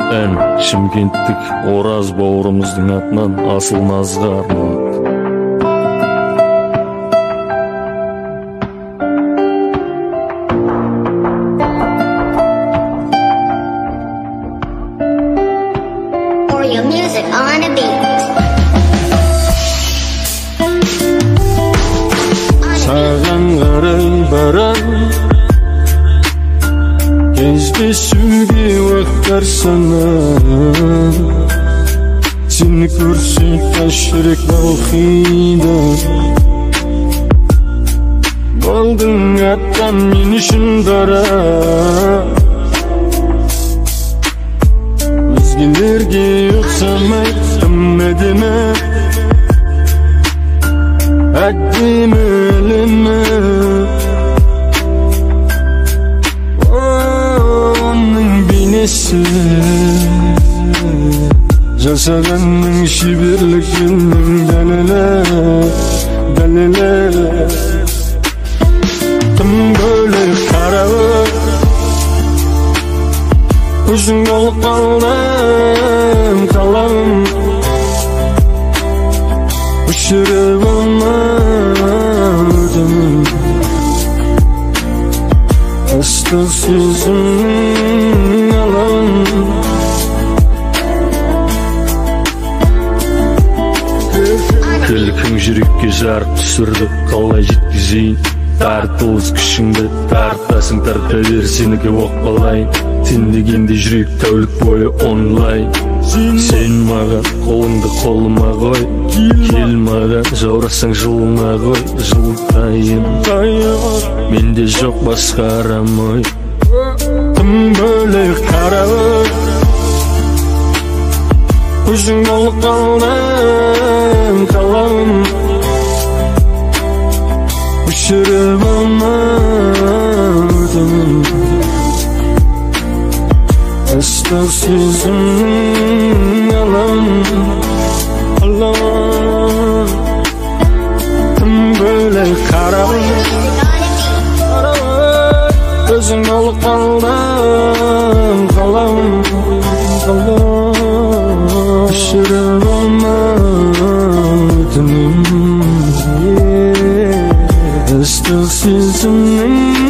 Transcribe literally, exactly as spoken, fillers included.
Ән Шымкенттік Ораз бауырымыздың атынан Асыл Назға арналады. Music on a beat. Саған қарай барам, кездесуге уақыттар санап, сені көрсек тәшірек балқиды. Болдың аттан мен үшін дара, өзгелерге ұқсамай тым әдемі, әдемі әлемі. Оның бейнесі жасағанның шеберлігінің дәлелі, дәлелі. Тым бөлек қарауы, өзің болып қалдым қалам, өшіріп алмадым ыстық сезімнің алам. Күлкің жүрекке жарық түсірді, қалай жеткізейін? Тартылыс күшіңді тартасың, тарта бер, сенікі оқпалайын. Сен дегенде жүрек тәулік бойы онлайн. Сен маған қолыңды қолыма қой, кел маған жаурасаң жылыма қой. Жылытайын, менде жоқ басқа арам ой. Тым бөлек қарауы, өзің болып қалдым қалам, өшіріп алмадым ыстық сезімнің алам, алам. Тым бөлек қарауы, өзің болып қалдым қалам, қалам, өшіріп алмадым ыстық сезімнің